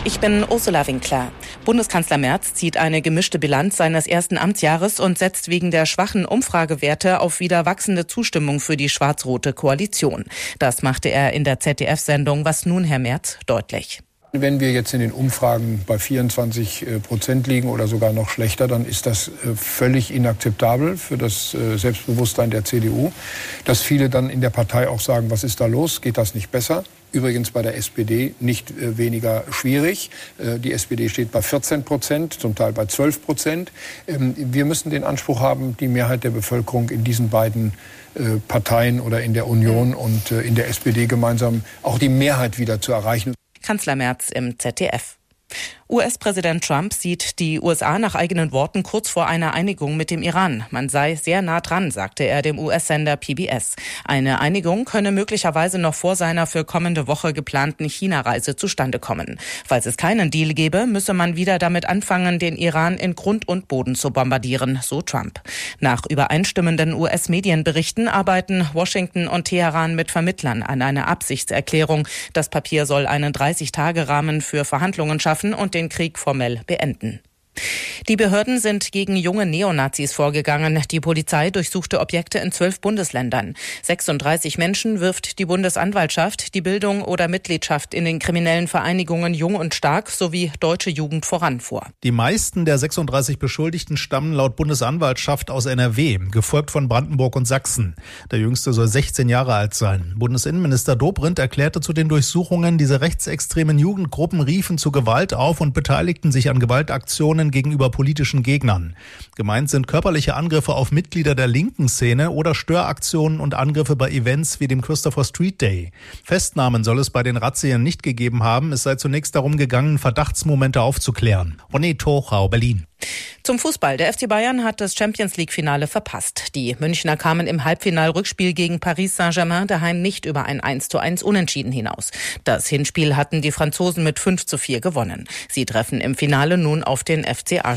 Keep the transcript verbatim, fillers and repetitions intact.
Ich bin Ursula Winkler. Bundeskanzler Merz zieht eine gemischte Bilanz seines ersten Amtsjahres und setzt wegen der schwachen Umfragewerte auf wieder wachsende Zustimmung für die schwarz-rote Koalition. Das machte er in der Z D F-Sendung Was nun, Herr Merz, deutlich. Wenn wir jetzt in den Umfragen bei vierundzwanzig Prozent liegen oder sogar noch schlechter, dann ist das völlig inakzeptabel für das Selbstbewusstsein der C D U. Dass viele dann in der Partei auch sagen, was ist da los, geht das nicht besser? Übrigens bei der S P D nicht weniger schwierig. Die S P D steht bei vierzehn Prozent, zum Teil bei zwölf Prozent. Wir müssen den Anspruch haben, die Mehrheit der Bevölkerung in diesen beiden Parteien oder in der Union und in der S P D gemeinsam auch die Mehrheit wieder zu erreichen. Kanzler Merz im Z D F. U S-Präsident Trump sieht die U S A nach eigenen Worten kurz vor einer Einigung mit dem Iran. Man sei sehr nah dran, sagte er dem U S-Sender P B S. Eine Einigung könne möglicherweise noch vor seiner für kommende Woche geplanten China-Reise zustande kommen. Falls es keinen Deal gäbe, müsse man wieder damit anfangen, den Iran in Grund und Boden zu bombardieren, so Trump. Nach übereinstimmenden U S-Medienberichten arbeiten Washington und Teheran mit Vermittlern an einer Absichtserklärung. Das Papier soll einen dreißig-Tage-Rahmen für Verhandlungen schaffen und den Krieg formell beenden. Die Behörden sind gegen junge Neonazis vorgegangen. Die Polizei durchsuchte Objekte in zwölf Bundesländern. sechsunddreißig Menschen wirft die Bundesanwaltschaft die Bildung oder Mitgliedschaft in den kriminellen Vereinigungen Jung und Stark sowie Deutsche Jugend voran vor. Die meisten der sechsunddreißig Beschuldigten stammen laut Bundesanwaltschaft aus N R W, gefolgt von Brandenburg und Sachsen. Der Jüngste soll sechzehn Jahre alt sein. Bundesinnenminister Dobrindt erklärte zu den Durchsuchungen, diese rechtsextremen Jugendgruppen riefen zu Gewalt auf und beteiligten sich an Gewaltaktionen gegenüber politischen Gegnern. Gemeint sind körperliche Angriffe auf Mitglieder der linken Szene oder Störaktionen und Angriffe bei Events wie dem Christopher Street Day. Festnahmen soll es bei den Razzien nicht gegeben haben. Es sei zunächst darum gegangen, Verdachtsmomente aufzuklären. René Tochau, Berlin. Zum Fußball. Der F C Bayern hat das Champions-League-Finale verpasst. Die Münchner kamen im Halbfinal-Rückspiel gegen Paris Saint-Germain daheim nicht über ein eins zu eins Unentschieden hinaus. Das Hinspiel hatten die Franzosen mit fünf zu vier gewonnen. Sie treffen im Finale nun auf den F C Arsenal.